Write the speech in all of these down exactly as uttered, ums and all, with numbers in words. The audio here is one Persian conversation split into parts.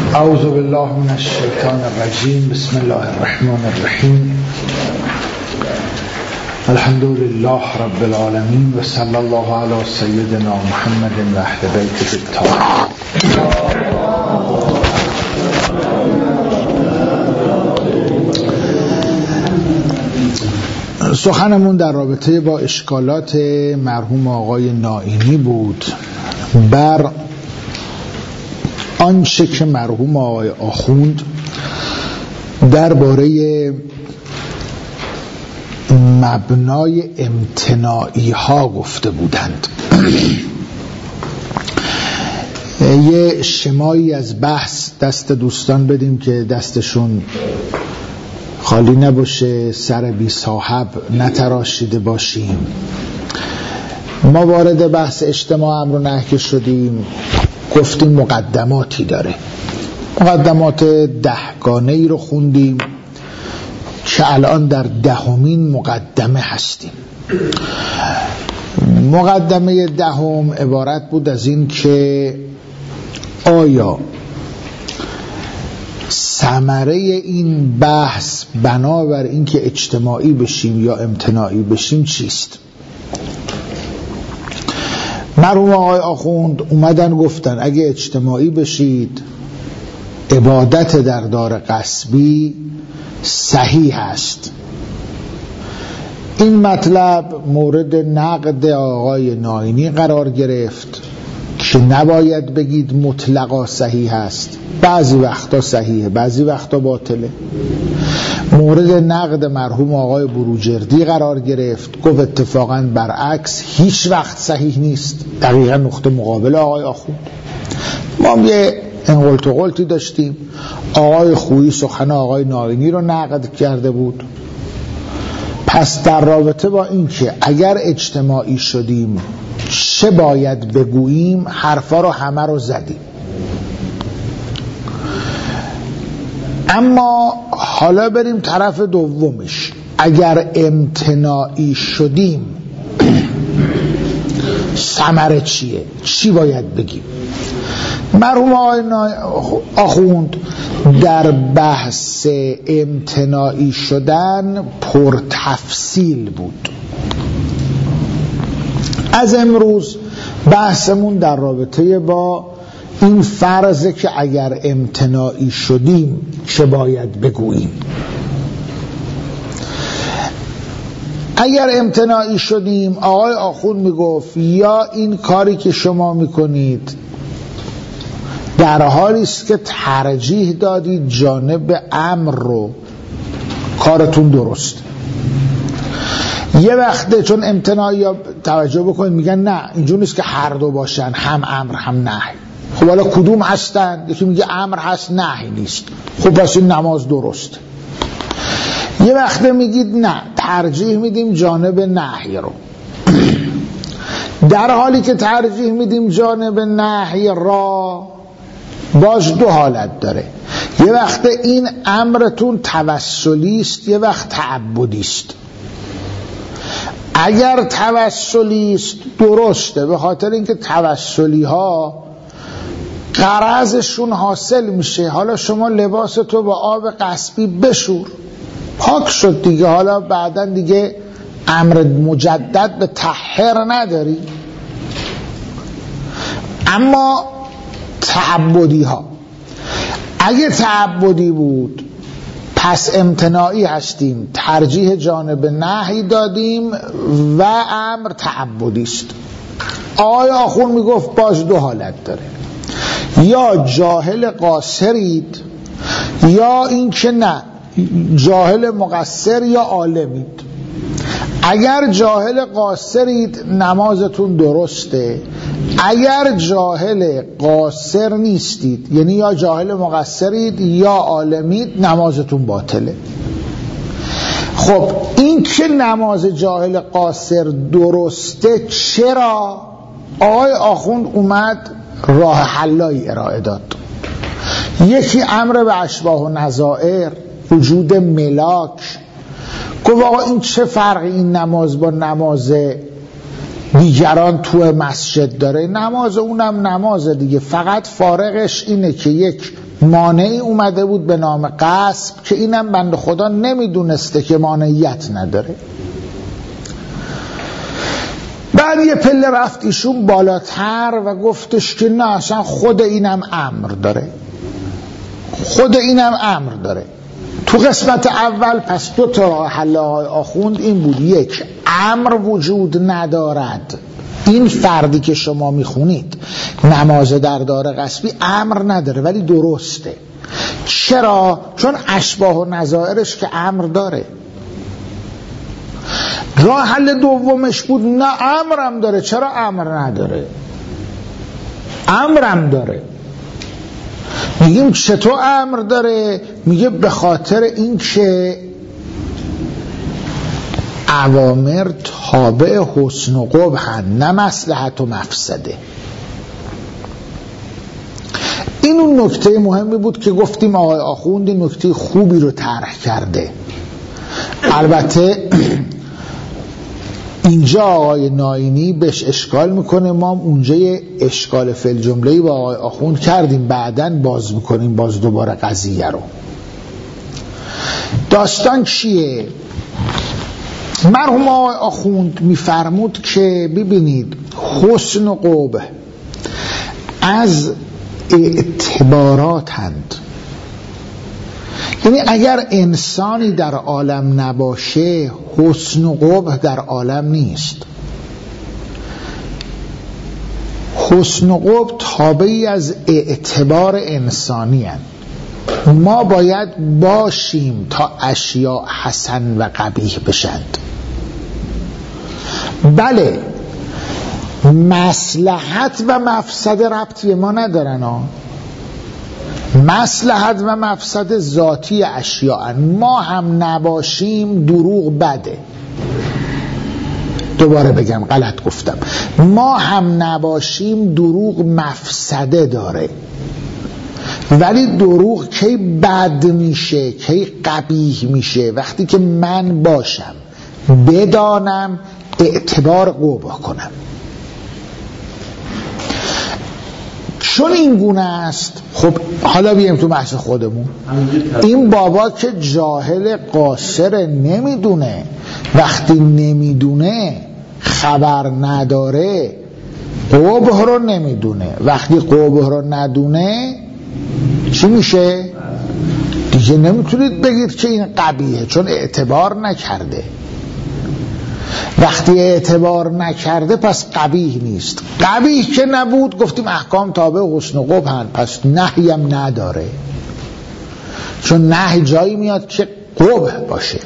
اعوذ بالله من الشیطان الرجیم. بسم الله الرحمن الرحیم. الحمد لله رب العالمین و صلی الله علی سیدنا محمد و اهل بیته الطاهرین. سخنمون در رابطه با اشکالات مرحوم آقای نائینی بود بر آنچه که مرحوم آقای آخوند درباره مبنای امتناعی ها گفته بودند. یه شمایی از بحث دست دوستان بدیم که دستشون خالی نباشه، سر بی صاحب نتراشیده باشیم. ما وارد بحث اجتماع امر و نهی که شدیم گفتیم مقدماتی داره. مقدمات دهگانه ای رو خوندیم که الان در دهمین مقدمه هستیم. مقدمه دهم عبارت بود از این که آیا ثمره این بحث بنابر این که اجتماعی بشیم یا امتناعی بشیم چیست؟ مرحوم آقای آخوند اومدن گفتن اگه اجتماعی بشید عبادت در دار غصبی صحیح است. این مطلب مورد نقد آقای نائینی قرار گرفت که نباید بگید مطلقا صحیح است، بعضی وقتا صحیحه بعضی وقتا باطله. مورد نقد مرحوم آقای بروجردی قرار گرفت، گفت اتفاقا برعکس هیچ وقت صحیح نیست، دقیقا نقطه مقابل آقای آخوند. ما هم یه انقلت و قلتی داشتیم. آقای خویی سخن آقای نائینی رو نقد کرده بود. پس در رابطه با این که اگر اجتماعی شدیم چه باید بگوییم حرفا رو همه رو زدیم. اما حالا بریم طرف دومش. اگر امتناعی شدیم ثمره چیه؟ چی باید بگیم؟ مرحوم آقای آخوند در بحث امتناعی شدن پر تفصیل بود. از امروز بحثمون در رابطه با این فرضه که اگر امتناعی شدیم چه باید بگوییم. اگر امتناعی شدیم آقای آخوند میگفت یا این کاری که شما میکنید در حالی است که ترجیح دادید جانب امر رو، کارتون درست. یه وقته چون امتناعی ها توجه بکنید میگن نه اینجور نیست که هر دو باشن، هم امر هم نهی. خب حالا کدوم هستن؟ یکی میگه امر هست نهی نیست، خب پس این نماز درست. یه وقته میگید نه ترجیح میدیم جانب نهی رو، در حالی که ترجیح میدیم جانب نهی را باز دو حالت داره. یه وقت این امرتون توسلی است، یه وقت تعبدی است. اگر توسلی است درسته، به خاطر اینکه توسلی ها غرضشون حاصل میشه. حالا شما لباس تو با آب غصبی بشور، پاک شد دیگه، حالا بعدا دیگه امر مجدد به طهر نداری. اما تعبدی ها اگه تعبدی بود پس امتناعی هستیم، ترجیح جانب نهی دادیم و امر تعبدی است. آقای آخوند میگفت باز دو حالت داره، یا جاهل قاصرید یا این که نه جاهل مقصر یا عالمید. اگر جاهل قاصرید نمازتون درسته، اگر جاهل قاصر نیستید یعنی یا جاهل مقصرید یا عالمید نمازتون باطله. خب این که نماز جاهل قاصر درسته چرا؟ آقای آخوند اومد راه حلایی ارائه داد. یکی امر به اشباح و نظائر، وجود ملاک. گفت آقا این چه فرقی این نماز با نماز دیگران تو مسجد داره؟ نماز اونم نماز دیگه، فقط فارقش اینه که یک مانعی اومده بود به نام غصب که اینم بنده خدا نمیدونسته که مانعیت نداره. بعد یه پله رفت ایشون بالاتر و گفتش که نه اصلا خود اینم امر داره، خود اینم امر داره. تو قسمت اول پس دو تا راه حل آقای آخوند این بود: یک، امر وجود ندارد، این فردی که شما میخونید نماز در دار غصبی امر نداره ولی درسته. چرا؟ چون اشباه و نظائرش که امر داره. راه حل دومش بود نه امرم داره. چرا امر نداره؟ امرم داره. میگیم چطور امر داره؟ میگه به خاطر این که اوامر تابع حسن و قبحن نه مصلحت و مفسده. این اون نکته مهمی بود که گفتیم آقای آخوند نکته خوبی رو طرح کرده. البته اینجا آقای ناینی بهش اشکال میکنه، ما اونجا یه اشکال فی جمله‌ای با آقای آخوند کردیم، بعدن باز میکنیم باز دوباره قضیه رو. داستان چیه؟ مرحوم آقای آخوند میفرمود که ببینید حسن و قبح از اعتباراتند، یعنی اگر انسانی در عالم نباشه حسن و قبح در عالم نیست. حسن و قبح تابعی از اعتبار انسانی هست. ما باید باشیم تا اشیاء حسن و قبیح بشند. بله مصلحت و مفسده ربطی ما ندارن ها. مصلحت و مفسده ذاتی اشیاء، ما هم نباشیم دروغ بده. دوباره بگم غلط گفتم، ما هم نباشیم دروغ مفسده داره، ولی دروغ کی بد میشه کی قبیح میشه؟ وقتی که من باشم بدانم اعتبار قبح کنم. چون این گونه است. خب حالا بیایم تو بحث خودمون. این بابا که جاهل قاصر نمیدونه، وقتی نمیدونه خبر نداره قبح رو نمیدونه، وقتی قبح رو ندونه چی میشه؟ دیگه نمیتونید بگید که این قبیحه چون اعتبار نکرده. وقتی اعتبار نکرده پس قبیح نیست. قبیح که نبود گفتیم احکام تابع حسن و قبحن، پس نهیم نداره، چون نهی جایی میاد که قبح باشه.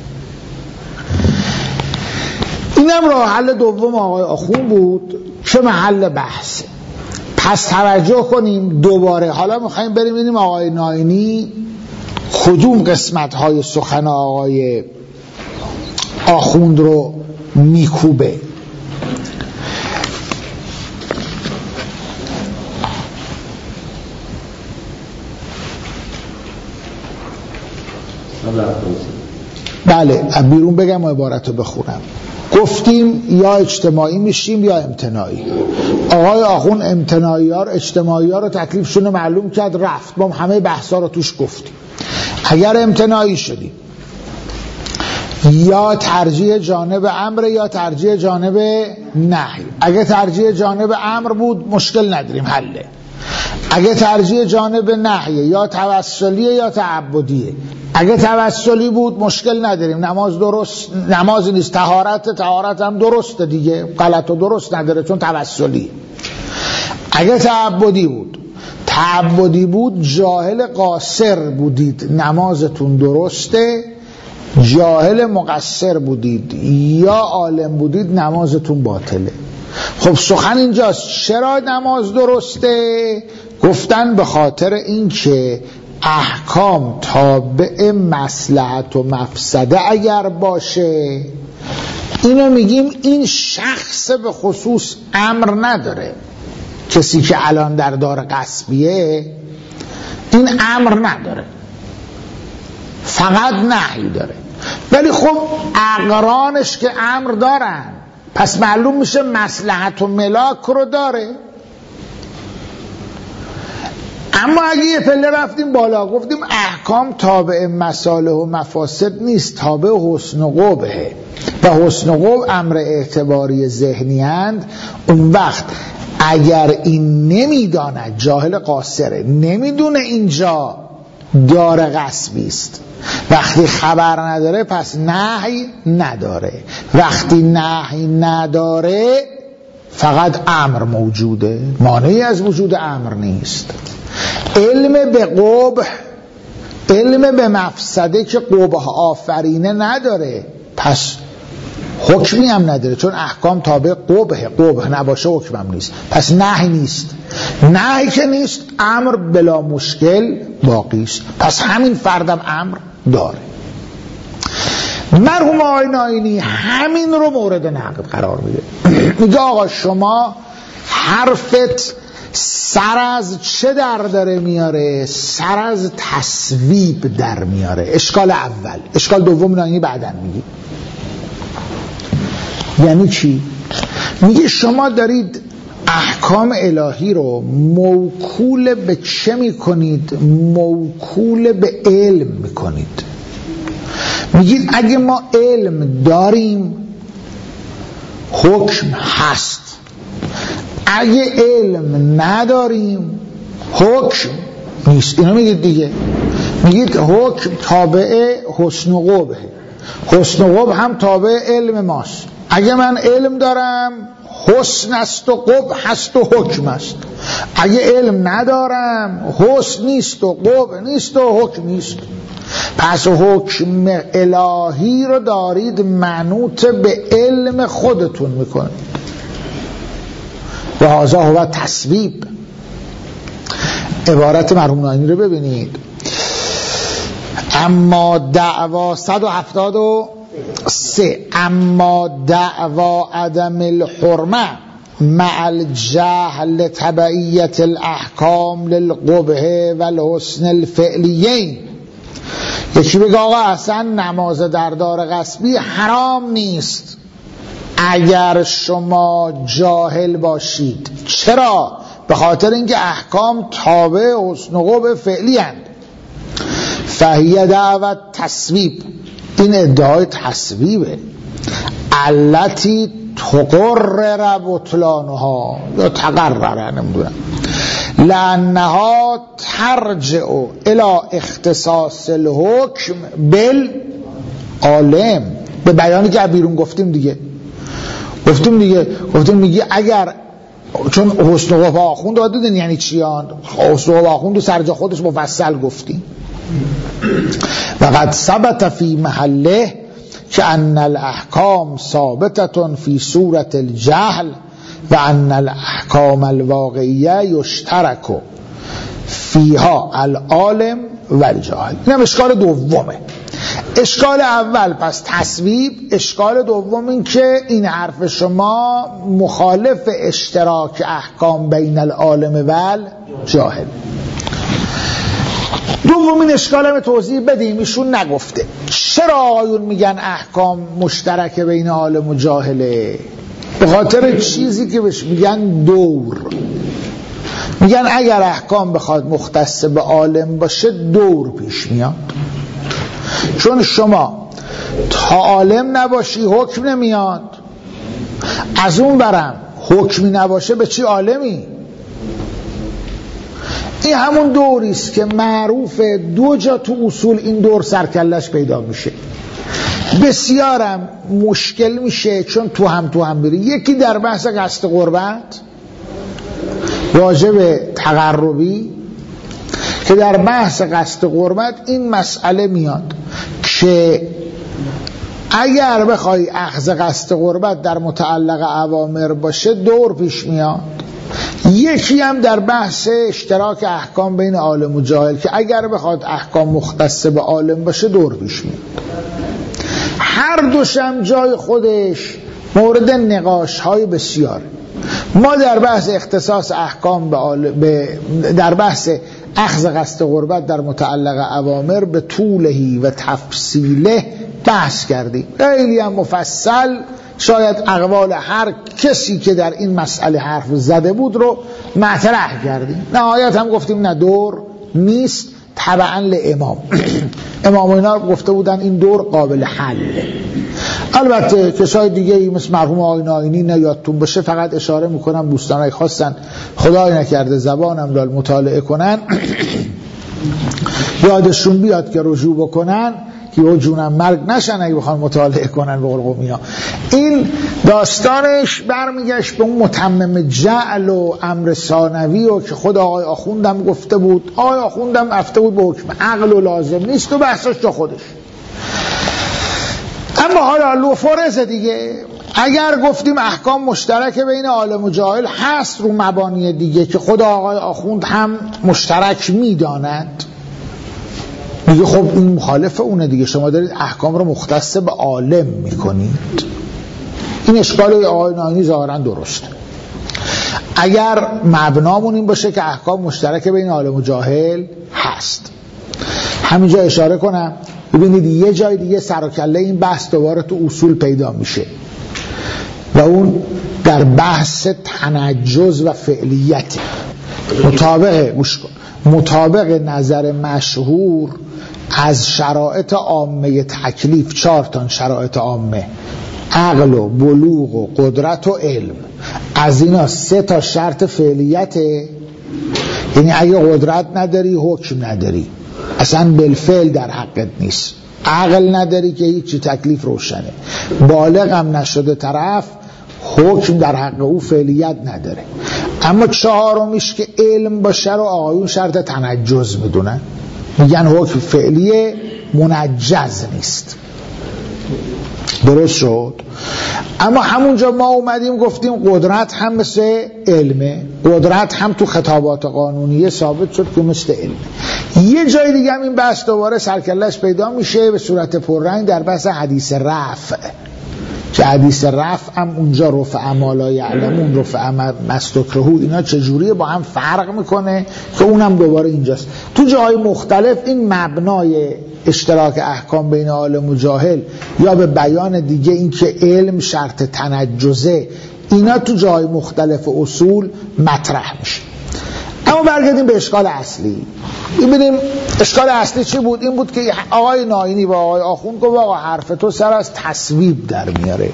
اینم راه حل دوم آقای آخوند بود که محل بحثه. پس توجه کنیم دوباره حالا میخواییم بریم ببینیم آقای ناینی کدوم قسمت های سخن آقای آخوند رو میکوبه. بله بیرون بگم و عبارت رو بخونم. گفتیم یا اجتماعی میشیم یا امتناعی. آقای آخوند امتناعی ها رو اجتماعی ها رو تکلیفشون معلوم کرد رفت، ما همه بحثا رو توش گفتیم. اگر امتناعی شدیم یا ترجیح جانب امر یا ترجیح جانب نهی. اگه ترجیح جانب امر بود مشکل نداریم حله. اگه ترجیح جانب نهی یا توسلیه یا تعبدیه. اگه توسلی بود مشکل نداریم، نماز درست نماز نیست، طهارت طهارت هم درسته دیگه، غلط و درست نداره چون توسلی. اگه تعبدی بود تعبدی بود جاهل قاصر بودید نمازتون درسته، جاهل مقصر بودید یا عالم بودید نمازتون باطله. خب سخن اینجاست چرا نماز درسته؟ گفتن به خاطر این که احکام تابع مصلحت و مفسده اگر باشه، اینو میگیم این شخص به خصوص امر نداره. کسی که الان در دار غصبیه این امر نداره، فقط نهی داره، ولی خب اقرانش که امر دارن، پس معلوم میشه مصلحت و ملاک رو داره. اما اگه یه پله رفتیم بالا گفتیم احکام تابع مصالح و مفاسد نیست، تابع حسن و قبحه و حسن و قبح امر اعتباری ذهنی اند، اون وقت اگر این نمیداند، جاهل قاصره، نمیدونه اینجا دار غصبی است، وقتی خبر نداره پس نهی نداره، وقتی نهی نداره فقط امر موجوده، مانعی از وجود امر نیست. علم به قبح، علم به مفسده که قبح آفرینه نداره، پس حکمی هم نداره، چون احکام تابع قبح، قبح نباشه حکم هم نیست، پس نهی نیست. نهی که نیست امر بلا مشکل باقی است، پس همین فردم امر داره. مرحوم آقای ناینی همین رو مورد نقد قرار میده. میگه آقا شما حرفت سر از چه در داره میاره؟ سر از تصویب در میاره. اشکال اول. اشکال دوم ناینی بعدن میگه. یعنی چی؟ میگه شما دارید احکام الهی رو موکول به چه میکنید؟ موکول به علم میکنید. میگید اگه ما علم داریم حکم هست، اگه علم نداریم حکم نیست. اینو میگید دیگه، میگید حکم تابع حسن و قبح، حسن و قبح هم تابع علم ماست. اگه من علم دارم حسن است و قبح هست و حکم است، اگه علم ندارم حسن نیست و قبح نیست و حکم نیست. پس حکم الهی رو دارید منوط به علم خودتون میکنید و هذا هو تصویب. عبارت مرحوم ناینی رو ببینید. اما دعوا صد و هفتاد و سه اما دعوا عدم الحرمه مع الجهل تبعیت الاحکام للقبح والحسن الفعلیین. یکی بگه آقا اصلا نماز در دار غصبی حرام نیست اگر شما جاهل باشید. چرا؟ به خاطر اینکه احکام تابع حسن و قبح فعلی اند. فهیه دعوت تصویب، این ادعای تصویبه. علتی تقرر بطلانها یا تقرر نمیدونم، لانها ترجع الى اختصاص الحکم بالعالم. به بیانی که بیرون گفتیم دیگه گفتیم دیگه گفتیم میگه اگر چون حسن و قبح آخوند دادن یعنی چیان، حسن و قبح آخوند و سرجا خودش مفصل گفتیم. و قد ثبت فی محله که ان الاحکام ثابتة فی صورت الجهل و ان الاحکام الواقعیه یشترک فیها العالم و الجاهل. این هم اشکال دومه. اشکال اول پس تصویب، اشکال دوم این که این حرف شما مخالف اشتراک احکام بین العالم و الجاهل. دومین اشکال هم توضیح بدیم. ایشون نگفته چرا آقایون میگن احکام مشترک بین عالم و جاهله؟ به خاطر چیزی که بهش میگن دور. میگن اگر احکام بخواد مختص به عالم باشه دور پیش میاد، چون شما تا عالم نباشی حکم نمیاد، از اون برم حکمی نباشه به چی عالمی؟ این همون دوریست که معروف دو جا تو اصول این دور سرکلش پیدا میشه، بسیارم مشکل میشه چون تو هم تو هم بری. یکی در بحث قصد قربت راجع به تقربی که در بحث قصد قربت این مسئله میاد که اگر بخوای اخذ قصد قربت در متعلق اوامر باشه دور پیش میاد. یکی هم در بحث اشتراک احکام بین عالم و جاهل که اگر بخواد احکام مختص به عالم باشه دور پیش میاد. هر دوشم جای خودش مورد نقاش های بسیار. ما در بحث اختصاص احکام به عالم به در بحث اخذ قصد قربت در متعلق اوامر به طولهی و تفصیله بحث کردیم، خیلی هم مفصل شاید اقوال هر کسی که در این مسئله حرف زده بود رو مطرح کردیم. نهایت هم گفتیم نه دور نیست تبعا لامام. امام اینا گفته بودن این دور قابل حله. البته کسای دیگه ای مثل مرحوم آقای ناینی نیادتون بشه فقط اشاره میکنم دوستان اگه خواستن خدای نکرده زبانم دال مطالعه کنن یادشون بیاد که رجوع بکنن که او جونم مرگ نشن اگه بخوان مطالعه کنن به قول قومیا. این داستانش برمیگشت به اون متمم جعل و امر ثانوی و که خود آقای آخوندم گفته بود. آقای آخوندم رفته بود به حکم عقل و لازم نیست و بحثش تو خودش. اما حالا لوفورز دیگه اگر گفتیم احکام مشترک بین عالم و جاهل هست رو مبانی دیگه که خود آقای آخوند هم مشترک میداند، میگه خب این مخالف اونه دیگه، شما دارید احکام رو مختص به عالم میکنید. این اشکال آقای ناینی ظاهرا درسته. اگر مبنامون این باشه که احکام مشترک بین عالم و جاهل هست. همینجا اشاره کنم ببینید یه جای دیگه سر و کله این بحث دوباره تو اصول پیدا میشه و اون در بحث تنجز و فعلیت. مطابق مطابق نظر مشهور از شرایط عامه تکلیف چهار تا شرایط عامه، عقل و بلوغ و قدرت و علم، از اینا سه تا شرط فعلیته. یعنی اگه قدرت نداری حکم نداری، اصلا بالفعل در حقت نیست. عقل نداری که هیچی تکلیف روشنه. بالغ هم نشده طرف حکم در حق او فعلیت نداره. اما چهارمیش که علم باشه رو آقایون شرط تنجز میدونن، میگن حکم فعلی منجز نیست. درست شد؟ اما همونجا ما اومدیم گفتیم قدرت هم مثل علمه، قدرت هم تو خطابات قانونیه ثابت شد که مثل علمه. یه جای دیگه هم این بحث دوباره سرکلش پیدا میشه به صورت پررنگ در بحث حدیث رفع، که حدیث رفع هم اونجا رفع ما لا یعلمون، رفع ما مستکرهو، اینا چجوریه با هم فرق میکنه که اونم دوباره اینجاست. تو جای مختلف این مبنای اشتراک احکام بین عالم و جاهل یا به بیان دیگه این که علم شرط تنجزه، اینا تو جای مختلف اصول مطرح میشه. اما برگردیم به اشکال اصلی. ببینیم اشکال اصلی چی بود؟ این بود که آقای ناینی و آقای آخوند گفت آقا حرف تو سر از تصویب در میاره.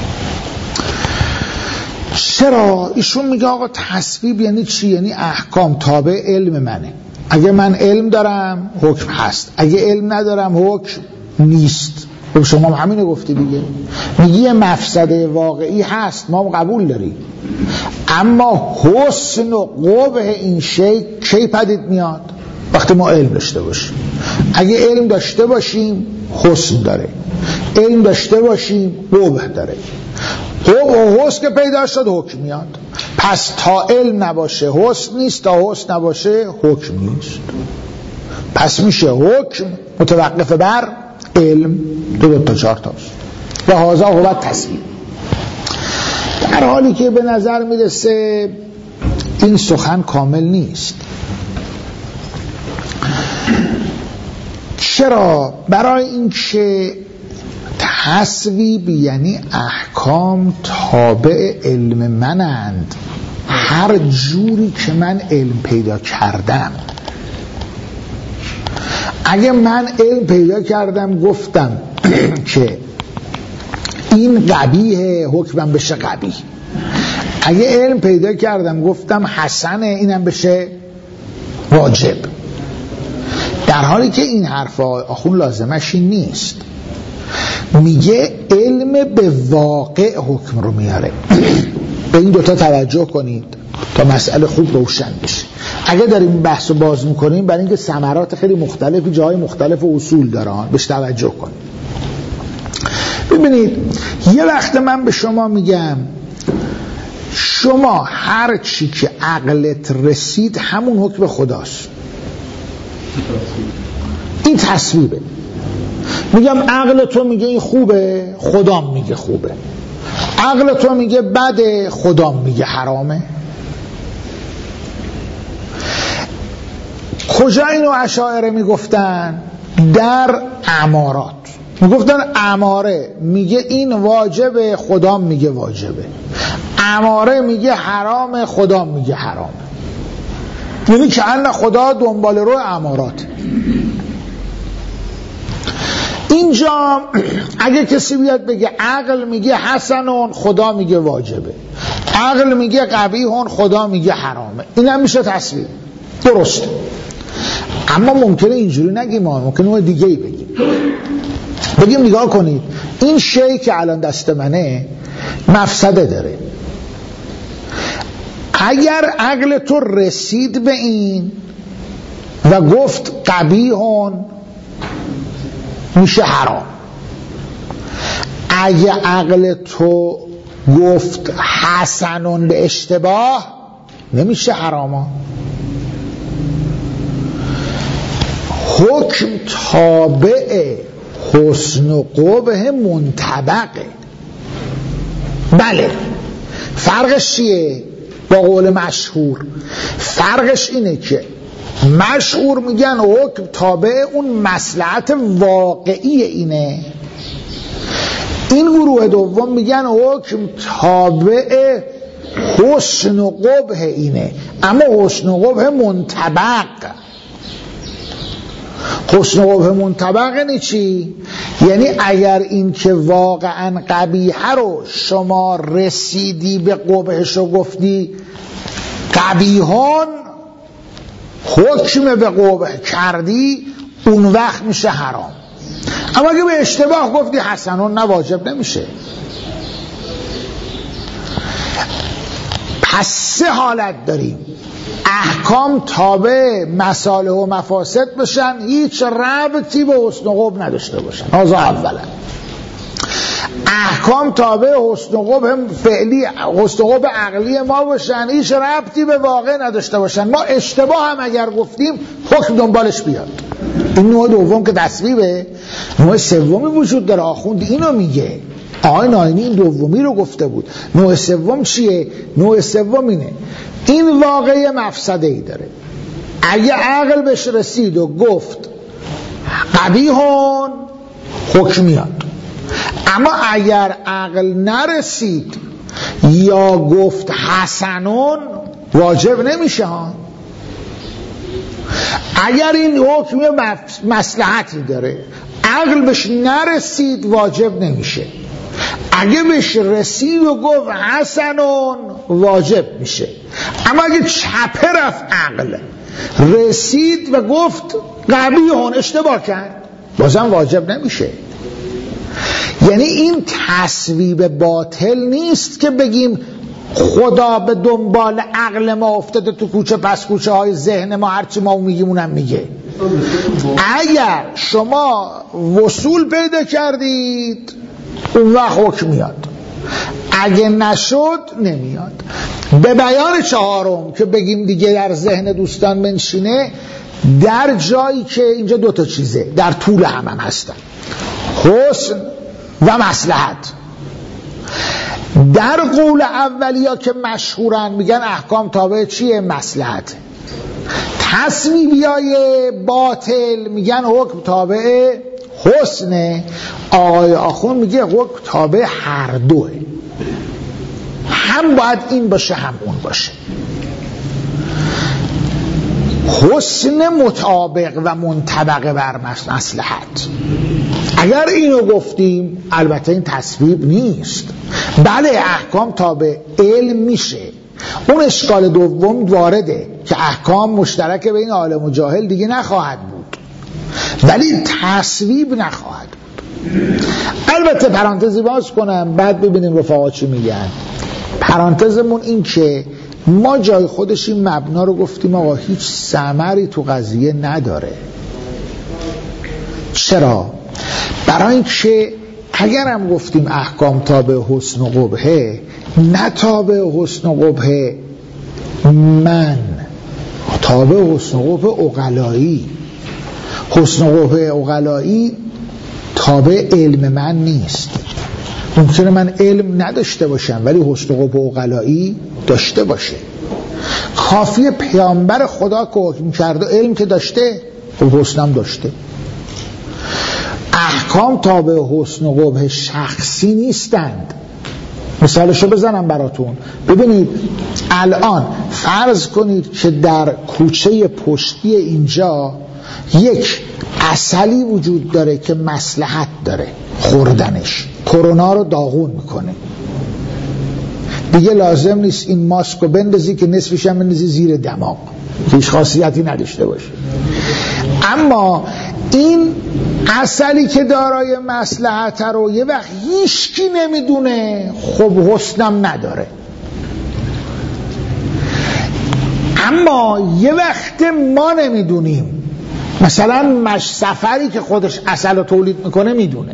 چرا؟ ایشون میگه آقا تصویب یعنی چی؟ یعنی احکام تابع علم منه. اگه من علم دارم حکم هست، اگه علم ندارم حکم نیست. خب شما همینو گفتی دیگه. میگی یه مفسده واقعی هست، ما قبول داریم، اما حسن و قبح این شی کی پدید میاد؟ وقتی ما علم داشته باشیم. اگه علم داشته باشیم حسن داره، علم داشته باشیم قبح داره. قبح و حسن که پیدا شد حکم میاد. پس تا علم نباشه حسن نیست، تا حسن نباشه حکم نیست. پس میشه حکم متوقف بر علم. دو دو تا چهار تاست و هازا هو تصویب. در حالی که به نظر میرسه این سخن کامل نیست. چرا؟ برای اینکه تصویب یعنی احکام تابع علم منند، هر جوری که من علم پیدا کردم. اگه من علم پیدا کردم گفتم که این قبیحه، حکمم بشه قبیح. اگه علم پیدا کردم گفتم حسنه، اینم بشه واجب. در حالی که این حرف آخون لازمش این نیست. میگه علم به واقع حکم رو میاره. به این دوتا توجه کنید تا مسئله خوب روشن بشه. اگه داریم بحث رو باز میکنیم برای اینکه ثمرات خیلی مختلفی جای مختلف و اصول دارن، بهش توجه کنید. ببینید یه وقت من به شما میگم شما هر چی که عقلت رسید همون حکم خداست. این تصویبه. میگم عقل تو میگه این خوبه، خدام میگه خوبه. عقل تو میگه بده، خدام میگه حرامه. کجا اینو اشاعره میگفتن؟ در امارات. میگفتن اماره میگه این واجبه، خدا میگه واجبه. اماره میگه حرام، خدا میگه حرامه. یعنی که ان خدا دنبال رو امارات. اینجا اگه کسی بیاد بگه عقل میگه حسنون، خدا میگه واجبه، عقل میگه قبیحون، خدا میگه حرامه، این هم میشه تصویر درسته. اما ممکنه اینجوری نگیم، ممکنه اون دیگه ای بگیم. بگیم نگاه کنید این شی که الان دست منه مفسده داره، اگر عقل تو رسید به این و گفت قبیحون میشه حرام. اگه عقل تو گفت حسنون به اشتباه نمیشه حراما. حکم تابع حسن و قبح منطبقه. بله فرقش چیه با قول مشهور؟ فرقش اینه که مشهور میگن حکم تابع اون مصلحت واقعی اینه، این گروه دوم میگن حکم تابع حسن و قبح اینه، اما حسن و قبح منطبق. حسن و قبح منطبق یعنی چی؟ یعنی اگر این که واقعا قبیحه رو شما رسیدی به قبحش رو گفتی قبیحان، حکم به قبح کردی، اون وقت میشه حرام. اما اگه به اشتباه گفتی حسنون، نه واجب نمیشه. پس سه حالت داریم: احکام تابع مصالح و مفاسد بشن، هیچ ربطی به حسن و قبح نداشته باشن، هذا اولا. احکام تابع حسن و قبح فعلی، حسن و قبح عقلی ما باشن، هیچ ربطی به واقع نداشته باشن. ما اشتباه هم اگر گفتیم حکم دنبالش بیاد. این نوع دوم که تصویبه. نوع سومی وجود داره، آخوند اینو میگه، آقای ناینی این دومی رو گفته بود. نوع سوم چیه؟ نوع سوم اینه این واقعی مفسده ای داره، اگه عقل بهش رسید و گفت قبیحون حکم میاد. اما اگر عقل نرسید یا گفت حسنون واجب نمیشه ها. اگر این حکم مصلحتی داره عقل بهش نرسید واجب نمیشه، اگه بهش رسید و گفت حسنون واجب میشه. اما اگه چپه رفت عقل رسید و گفت قبیحون، اشتباه کرد، بازم واجب نمیشه. یعنی این تصویب باطل نیست که بگیم خدا به دنبال عقل ما افتاده تو کوچه پس کوچه های ذهن ما، هرچی ما میگیم اونم میگه. اگر شما وصول پیدا کردید اون وقت حکم میاد، اگه نشد نمیاد. به بیان چهارم که بگیم دیگه در ذهن دوستان منشینه، در جایی که اینجا دوتا چیزه در طول هم هم هستن، حسن و مصلحت. در قول اولیا که مشهورن میگن احکام تابع چیه؟ مصلحت. تصویبیای باطل میگن حکم تابع حسنه. آقای آخون میگه حکم تابع هر دوه، هم باید این باشه هم اون باشه. حسن مطابق و منطبق بر مصلحت. اگر اینو گفتیم البته این تصویب نیست. بله احکام تابع علم میشه، اون اشکال دوم وارده که احکام مشترک بین عالم و جاهل دیگه نخواهد بود، ولی تصویب نخواهد بود. البته پرانتزی باز کنم بعد ببینیم رفقا چی میگن. پرانتزمون این که ما جای خودش این مبنا رو گفتیم آقا هیچ ثمری تو قضیه نداره. چرا؟ برای اینکه اگر هم گفتیم احکام تابع حسن و قبحه، نه تابع حسن و قبح من، تابع حسن و قبح عقلایی. حسن و قبح عقلایی تابع علم من نیست. ممکنه من علم نداشته باشم ولی حسن و قبح عقلایی داشته باشه. کافیه پیامبر خدا که حکم کرده علم که داشته، خب حسنم داشته. احکام تابع حسن و قبح شخصی نیستند. مثالشو بزنم براتون. ببینید الان فرض کنید که در کوچه پشتی اینجا یک عسلی وجود داره که مصلحت داره خوردنش، کرونا رو داغون میکنه. دیگه لازم نیست این ماسکو بندازی که نصفش هم بندازی زیر دماغ، هیچ خاصیتی نداشته باشه. اما این عسلی که دارای مصلحت رو یه وقت هیچکی نمیدونه، خب حسنم نداره. اما یه وقت ما نمیدونیم، مثلا مش سفری که خودش عسل رو تولید میکنه میدونه.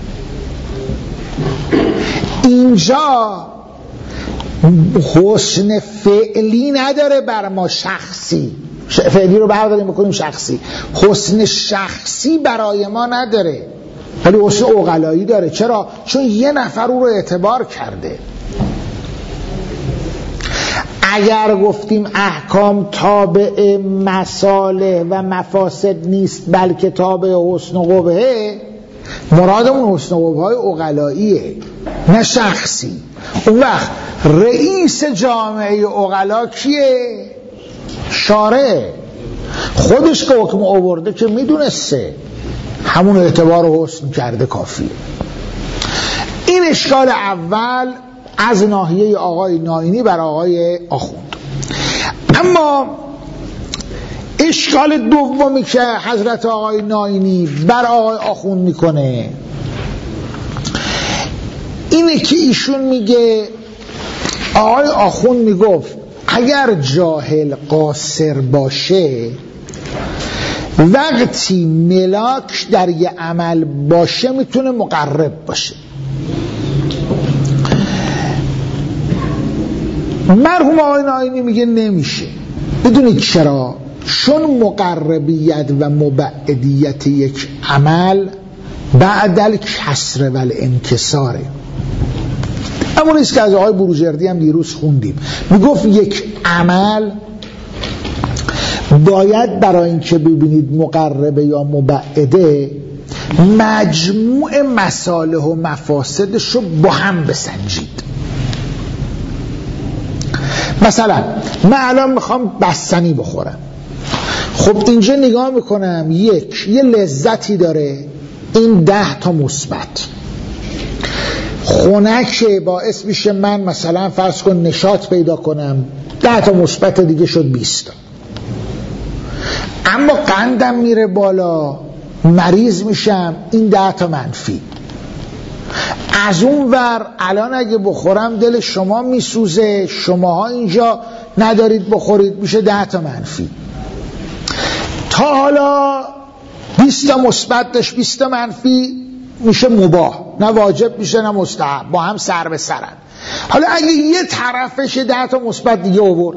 اینجا حسن فعلی نداره بر ما شخصی، فعلی رو برداریم بکنیم شخصی، حسن شخصی برای ما نداره، ولی حسن عقلایی داره. چرا؟ چون یه نفر او رو اعتبار کرده. اگر گفتیم احکام تابع مصالح و مفاسد نیست بلکه تابع حسن و قبحه، مرادمون حسن و قبحهای عقلاییه نه شخصی. اون وقت رئیس جامعه عقلا کیه؟ شارع. خودش که حکم آورده که میدونسته، همون اعتبار و حسن کرده کافیه. این اشکال اول از ناحیه آقای ناینی بر آقای آخوند. اما اشکال دومی که حضرت آقای ناینی بر آقای آخوند میکنه اینه که ایشون میگه، آقای آخوند میگفت اگر جاهل قاصر باشه، وقتی ملاک در یه عمل باشه میتونه مقرب باشه. مرحوم آقای ناینی میگه نمیشه. بدونید چرا؟ چون مقربیت و مبعدیت یک عمل بعد الکسر و الانکساره. همون ایست که از آقای بروجردی هم دیروز خوندیم، میگفت یک عمل باید برای اینکه ببینید مقربه یا مبعده مجموع مصالح و مفاسدش رو با هم بسنجید. مثلا من الان میخوام بستنی بخورم، خب اینجا نگاه میکنم یک یه لذتی داره، این ده تا مثبت، خنک باعث میشه من مثلا فرض کن نشاط پیدا کنم، ده تا مثبت دیگه شد بیست تا. اما قندم میره بالا، مریض میشم، این ده تا منفی. از اون ور الان اگه بخورم دل شما میسوزه، شماها اینجا ندارید بخورید، میشه ده تا منفی. تا حالا بیست تا مثبت داشت، بیست تا منفی میشه مباح، نه واجب میشه نه مستحب، با هم سر به سرن. حالا اگه یه طرفش ده تا مثبت دیگه آورد،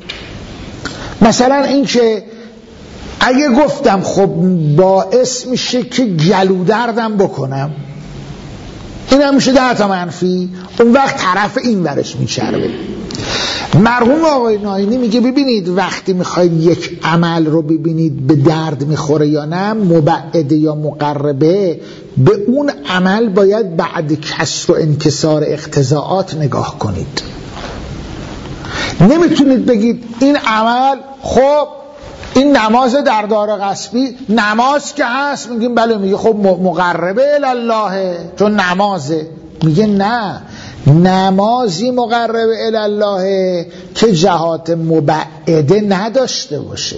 مثلا این که اگه گفتم خب باعث میشه که گلو دردم بکنم، این هم میشه ده تا منفی، اون وقت طرف این ورش میچربه. مرحوم آقای ناینی میگه ببینید وقتی میخواید یک عمل رو ببینید به درد میخوره یا نه، مبعده یا مقربه، به اون عمل باید بعد کسر و انکسار اقتضاعات نگاه کنید. نمیتونید بگید این عمل، خب این نماز در دار غصبی، نماز که هست، میگیم بله، میگه خب مقربه الالله چون نمازه. میگه نه، نمازی مقربه الالله که جهات مبعده نداشته باشه.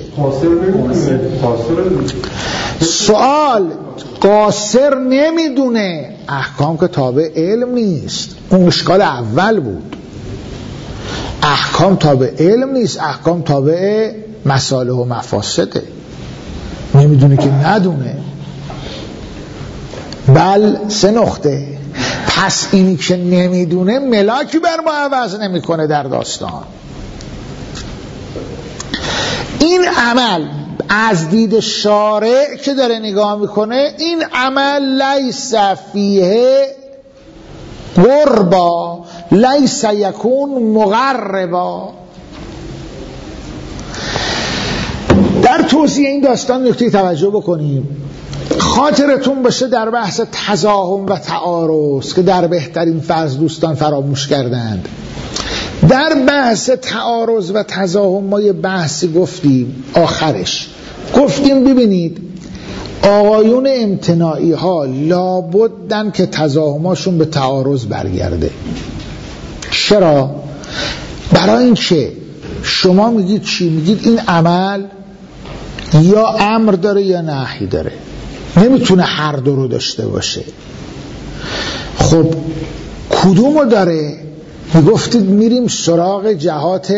سوال قاصر نمیدونه، احکام که تابع علم نیست. اون اشکال اول بود، احکام تابع علم نیست، احکام تابع مصالح و مفاسده. نمیدونه که ندونه. بل سه نقطه. پس اینی که نمیدونه ملاکی بر ما عوض نمیکنه در داستان. این عمل از دید شارع که داره نگاه میکنه، این عمل لیس فیه قربا لیس یکون مقربا. در توضیح این داستان نکته توجه بکنیم. خاطرتون باشه در بحث تزاحم و تعارض که در بهترین فرض دوستان فراموش کردند، در بحث تعارض و تزاحم ما یه بحثی گفتیم، آخرش گفتیم ببینید آقایون امتناعی ها لابدن که تزاحماشون به تعارض برگرده. چرا؟ برای اینکه شما میگید چی؟ میگید این عمل یا امر داره یا نهی داره، نمیتونه هر دو رو داشته باشه. خب کدومو داره؟ میگفتید میریم سراغ جهات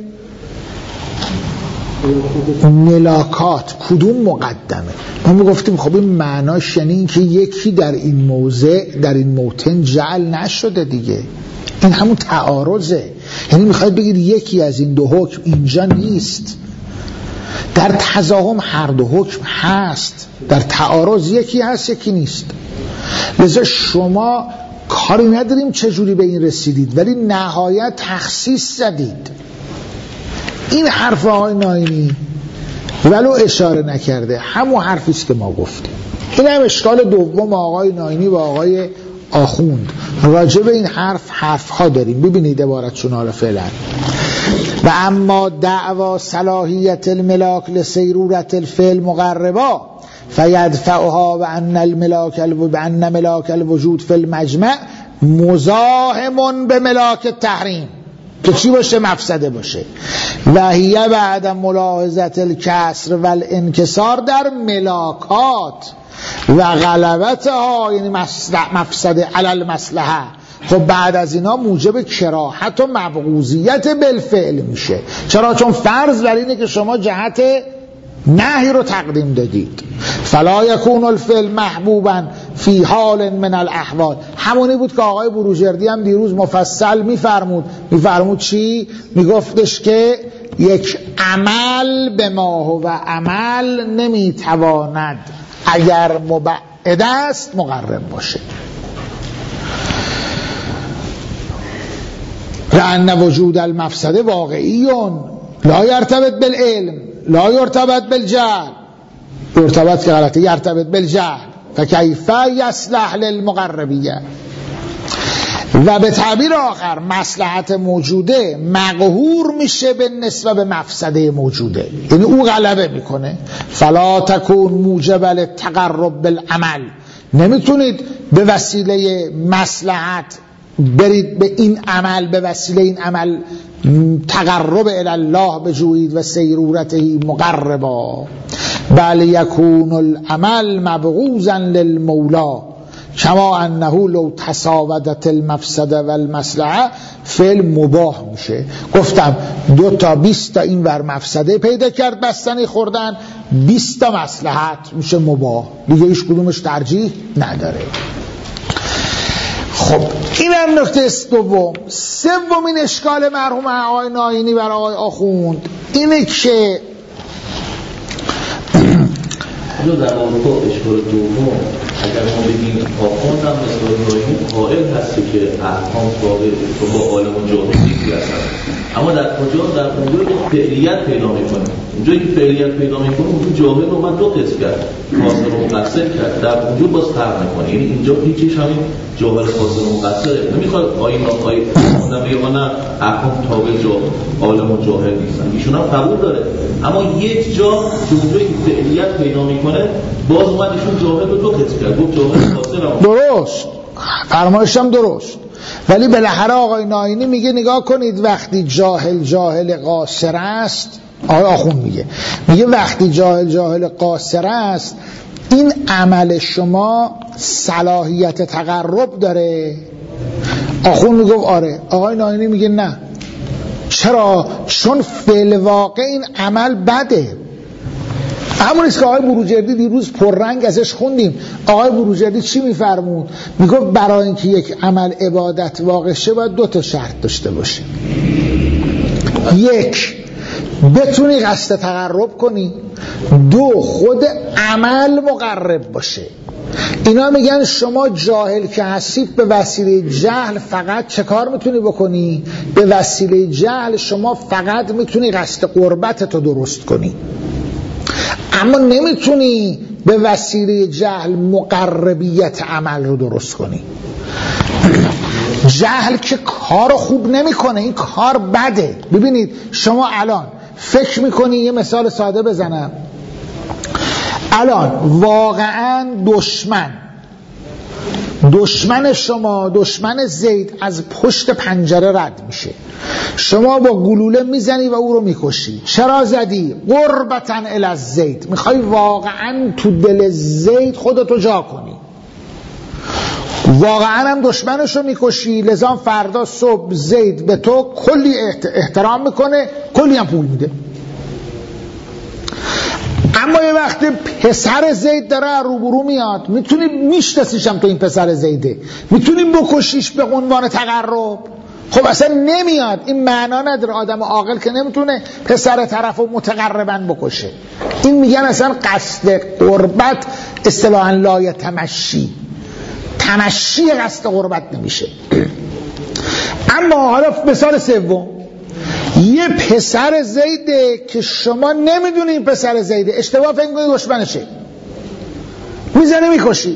ملاکات، کدوم مقدمه؟ ما میگفتیم خب این معناش یعنی این که یکی در این موضع در این موطن جعل نشده دیگه، این همون تعارضه. یعنی میخواید بگید یکی از این دو حکم اینجا نیست. در تزاحم هر دو حکم هست، در تعارض یکی هست یکی نیست. لذا شما کاری نداریم چجوری به این رسیدید، ولی نهایت تخصیص زدید. این حرف آقای ناینی ولو اشاره نکرده همون حرفیست که ما گفتیم. این هم اشکال دوم آقای ناینی و آقای آخوند. راجع به این حرف حرف ها داریم، ببینید عبارتشون حالا فعلا. و اما دعوا صلاحیت الملاک لسیرورت الفعل مقربا فیدفعها و ان الملاک و ان ملاک الوجود فی المجمع مزاحم به ملاک التحریم، که چی باشه؟ مفسده باشه. و هی بعد ملاحظت الکسر و الانکسار در ملاکات و غلبتها، یعنی مفسده علی المصلحه. خب بعد از اینا موجب کراهت و مبغوضیت بالفعل میشه. چرا؟ چون فرض بر اینه که شما جهت نهی رو تقدیم دادید. فلا یکون الفعل محبوبا فی حال من الاحوال. همونی بود که آقای بروجردی هم دیروز مفصل میفرمود. میفرمود چی؟ میگفتش که یک عمل به ما و عمل نمیتواند اگر مبعد است مقرب باشه. لأن وجود المفسده واقعیون لا یرتبط بالعلم لا یرتبط بالجهل. یرتبط که غلطه، یرتبط بالجهل. فکیف یصلح للمقربیه. و به تعبیر آخر مصلحت موجوده مقهور میشه به نسبت به مفسده موجوده، یعنی او غلبه میکنه. فلا تکون موجب للتقرب بالعمل. نمیتونید به وسیله مصلحت برید به این عمل، به وسیله این عمل تقرب الی الله بجویید و سیرورته مقربا، بل یکون العمل مبغوضا للمولا کما انه لو تساودت المفسده و المصلحه فعل مباح میشه. گفتم دو تا بیست تا این ور مفسده پیدا کرد بستنی خوردن، بیست تا مصلحت میشه مباح دیگه، هیچ کدومش ترجیح نداره. خب این هم نکته دوم. سومین اشکال مرحوم آقای ناینی بر آقای آخوند اینه که جو در واقع اشکال دوم اگر ما بگیم آخوند هم مثل ناینی قائل هستی که احکام واقع تو با عالم و جاهلی هستن، اما در کجا؟ در اونجایی که فعلیت پیدا میکنه. اونجایی که فعلیت پیدا میکنه اونجا جاهل رو من دو قسم کرد، خاص رو مقصر کرد، در اونجا باز فرق میکنه. یعنی اینجا هیچیش همین جاهل خاص رو مقصره. نمیخواد آیین آقای خوندم بگه نه احکام تابع عالم و جاهل نیستن، ایشون هم قبول داره، اما یک جا که اونجایی که فعلیت پیدا میکنه باز اومد ایشون جاهل رو دو قسم کرد، گفت جاهل خاص. درست، فرمایشم درست، ولی بالاخره آقای ناینی میگه نگاه کنید وقتی جاهل جاهل قاصر است، آقای آخوند میگه میگه وقتی جاهل جاهل قاصر است این عمل شما صلاحیت تقرب داره. آخوند میگه آره. آقای ناینی میگه نه. چرا؟ چون فعل واقع این عمل بده. همونیست که آقای بروجردی دیروز پررنگ ازش خوندیم. آقای بروجردی چی میفرمود؟ میگفت برای اینکه یک عمل عبادت واقع شه باید دو تا شرط داشته باشه. یک، بتونی قصد تقرب کنی. دو، خود عمل مقرب باشه. اینا میگن شما جاهل که هستید به وسیله جهل فقط چه کار میتونی بکنی؟ به وسیله جهل شما فقط میتونی قصد قربت تو درست کنی، اما نمیتونی به وسیله جهل مقربیت عمل رو درست کنی. جهل که کار خوب نمیکنه، این کار بده. ببینید شما الان فکر میکنی، یه مثال ساده بزنم، الان واقعا دشمن دشمن شما، دشمن زید از پشت پنجره رد میشه، شما با گلوله میزنی و او رو میکشی. چرا زدی؟ قربتاً الی زید، میخوای واقعا تو دل زید خودتو جا کنی، واقعا هم دشمنش رو میکشی، لذا فردا صبح زید به تو کلی احترام میکنه، کلی هم پول میده. اما یه وقت پسر زید داره روبرو میاد، میتونی میشناسیش هم تو این پسر زیده، میتونی بکشیش به عنوان تقرب. خب اصلا نمیاد، این معنا نداره. آدم عاقل که نمیتونه پسر طرف رو متقربا بکشه. این میگن اصلا قصد قربت اصطلاحاً لای تمشی، تمشی قصد قربت نمیشه. اما حالا مثال سوم، یه پسر زیده که شما نمیدونی این پسر زیده، اشتباه فکر کنی دشمنشه، میزنی میکشی،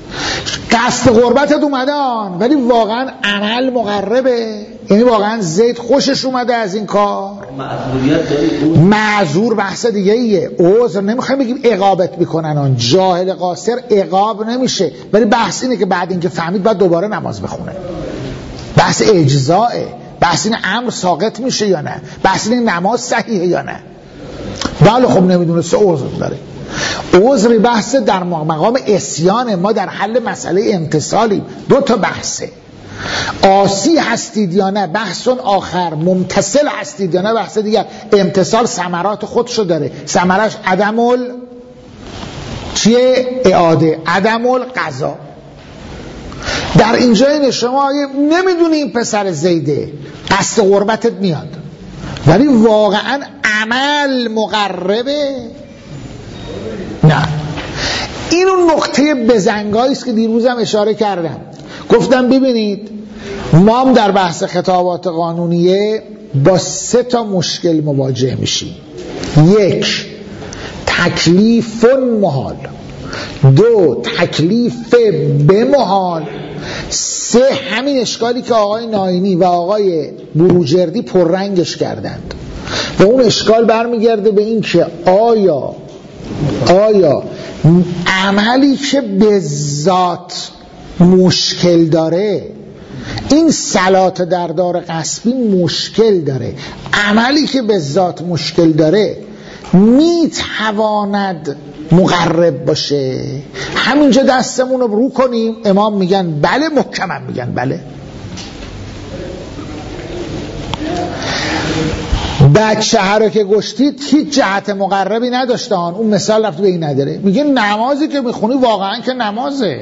قصد قربتت اومده آن، ولی واقعا عمل مقربه، یعنی واقعا زید خوشش اومده از این کار. معذوریت داری؟ معذور بحث دیگه ایه، عذر نمیخوایم بگیم عقابت میکنن آن، جاهل قاصر عقاب نمیشه، ولی بحث اینه که بعد اینکه فهمید باید دوباره نماز بخونه. بحث اجزائه، بحث این امر ساقط میشه یا نه، بحث این نماز صحیحه یا نه. بله خب نمیدونسته عذر داره. عذر بحث در مقام عصیان، ما در حل مسئله امتصالیم. دو تا بحثه، عاصی هستید یا نه بحثون آخر، ممتثل هستید یا نه بحث دیگر. امتصال ثمرات خودشو داره، ثمرش عدم ال چیه؟ اعاده، عدم القضا. در اینجا این شما نمیدونی این پسر زیده، قصد قربتت میاد، ولی واقعا عمل مقربه؟ نه. این اون نقطه بزنگایی است که دیروزم اشاره کردم. گفتم ببینید ما هم در بحث خطابات قانونیه با سه تا مشکل مواجه میشیم. یک، تکلیف محال. دو، تکلیف به محال. سه، همین اشکالی که آقای ناینی و آقای بروجردی پررنگش کردند و اون اشکال برمیگرده به این که آیا آیا عملی که به ذات مشکل داره، این صلات در دار قصبی مشکل داره، عملی که به ذات مشکل داره میتواند مقرب باشه؟ همینجا دستمون رو رو کنیم، امام میگن بله، محکمم میگن بله. بچه هر که گشتید هیچ جهت مقربی نداشتن، اون مثال رفت به این نداره. میگه نمازی که میخونی واقعا که نمازه.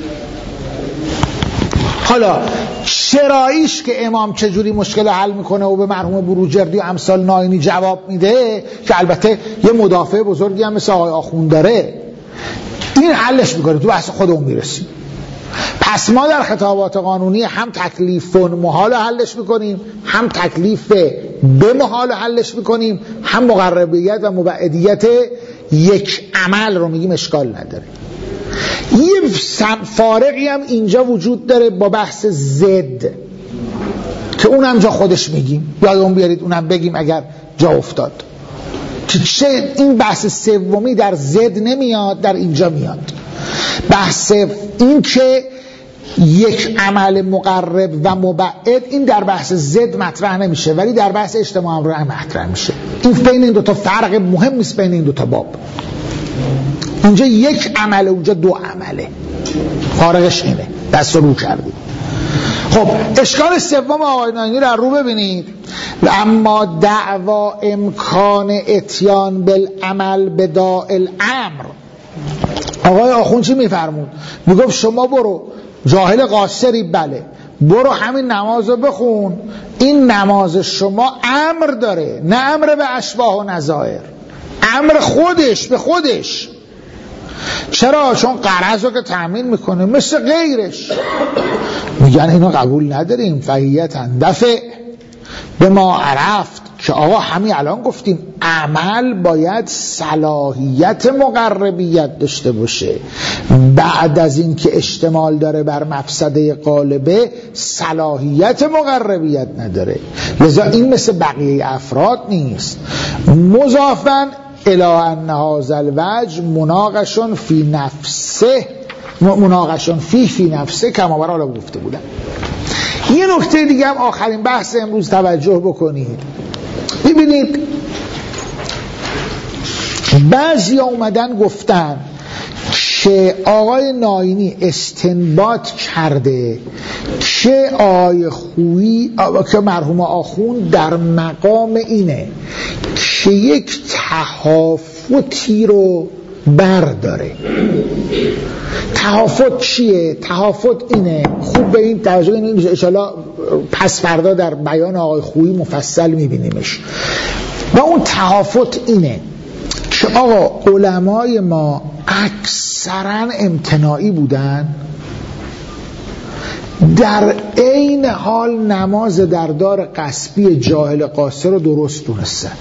حالا شراییش که امام چجوری مشکل حل میکنه و به مرحوم بروجردی و امثال ناینی جواب میده، که البته یه مدافع بزرگی هم مثل آقای آخوند داره، این حلش میکنه، تو بحث خودمون میرسیم. پس ما در خطابات قانونی هم تکلیف محال حلش میکنیم، هم تکلیف به محال حلش میکنیم، هم مقربیت و مبعدیت یک عمل رو میگیم اشکال نداره. یه فارقی هم اینجا وجود داره با بحث زد که اونم جا خودش میگیم، یادمون بیارید اونم بگیم اگر جا افتاد، که چه این بحث سومی در زد نمیاد، در اینجا میاد. بحث این که یک عمل مقرب و مبعد، این در بحث زد مطرح نمیشه، ولی در بحث اجتماع امر مطرح میشه. این بین این دوتا فرق مهم نیست، بین این دوتا باب. اینجا یک عمله، اونجا دو عمله، فارقش اینه. دست رو کردیم. خب اشکال سوم آقای ناینی رو رو ببینید. اما دعوا امکان اتیان بالعمل بداء الامر، آقای آخوند چی میفرمود؟ میگفت شما برو، جاهل قاصری، بله، برو همین نماز رو بخون، این نماز شما امر داره، نه امر به اشباه و نظائر، امر خودش به خودش. چرا؟ چون قرض رو که تأمین میکنه مثل غیرش. میگن اینو قبول نداریم، فهیت دفع به ما عرفت که آقا همین الان گفتیم عمل باید صلاحیت مقربیت داشته باشه، بعد از این که اشتمال داره بر مفسده غالبه صلاحیت مقربیت نداره. لذا این مثل بقیه افراد نیست. مضافاً الی ان هذا الوجه مناقشون فی نفسه مناقشون فی فی نفسه کما برای گفته بودم. یه نکته دیگه هم آخرین بحث امروز توجه بکنید. ببینید بعضی اومدن گفتن که آقای ناینی استنباط کرده که آقای خویی که مرحوم آخون در مقام اینه که یک تهافتی رو برداره. تهافت چیه؟ تهافت اینه، خوب به این توجه کنید، انشاءالله پس فردا در بیان آقای خویی مفصل میبینیمش. و اون تهافت اینه که آقا علمای ما اکثرا امتناعی بودن، در عین حال نماز در دار غصبی جاهل قاصر رو درست دونستن.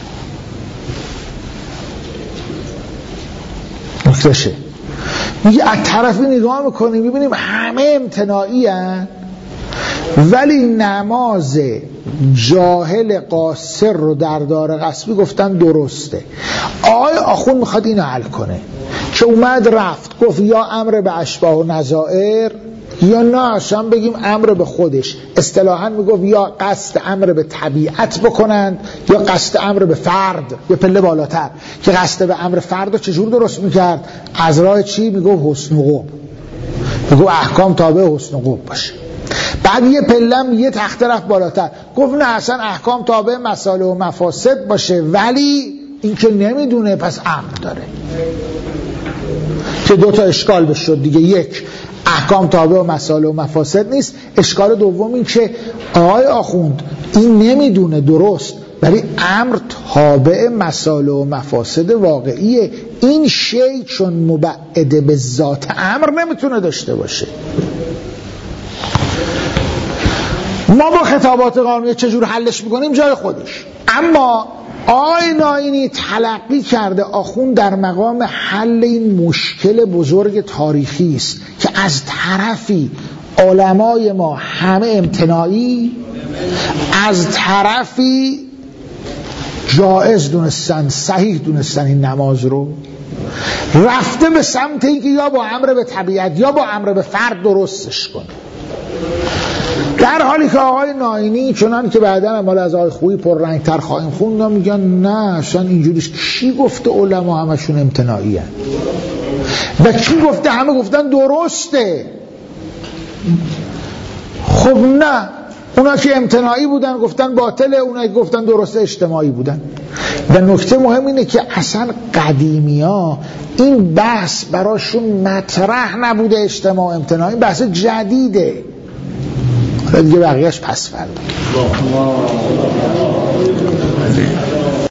نکتهشه میگه از طرفی نگاه میکنیم میبینیم همه امتناعی هن، ولی نماز جاهل قاصر رو در دار غصبی گفتن درسته. آقای آخون میخواد اینو حل کنه که اومد رفت گفت یا امر به اشباه و نظائر یا نه اصلا بگیم امر به خودش. اصطلاحاً میگفت یا قصد امر به طبیعت بکنند یا قصد امر به فرد، یا پله بالاتر که قصد به امر فرد رو چجور درست میکرد؟ از راه چی؟ میگفت حسن و قب، میگفت احکام تابع حسن و قب باشه. بعد یه پلم یه تخته رفت بالاتر گفت نه اصلا احکام تابع مصالح و مفاسد باشه، ولی این که نمیدونه پس امر داره. که دو تا اشکال بشد دیگه، یک احکام تابع و مصالح و مفاسد نیست، اشکال دوم این که آقای آخوند این نمیدونه درست، ولی امر تابع مصالح و مفاسد واقعیه. این شی چون مبعد به ذات امر نمیتونه داشته باشه. ما با خطابات قانونی چجور حلش میکنیم جای خودش، اما آقای ناینی تلقی کرده آخوند در مقام حل این مشکل بزرگ تاریخی است که از طرفی علمای ما همه امتناعی، از طرفی جائز دونستن، صحیح دونستن این نماز رو، رفته به سمت اینکه یا با امر به طبیعت یا با امر به فرد درستش کنه، در حالی که آقای ناینی چنان که بعداً مال از آقای خویی پررنگ تر خواهیم خوند میگن نه اصلا اینجوریش. کی گفته علما همشون امتناعی هن؟ و کی گفته همه گفتن درسته؟ خب نه، اونا که امتناعی بودن گفتن باطله، اونا که گفتن درسته اجتماعی بودن. و نکته مهم اینه که اصلا قدیمی ها این بحث براشون مطرح نبوده، اجتماع امتناعی بحث جدیده. دیگه بقیهش پس فردا.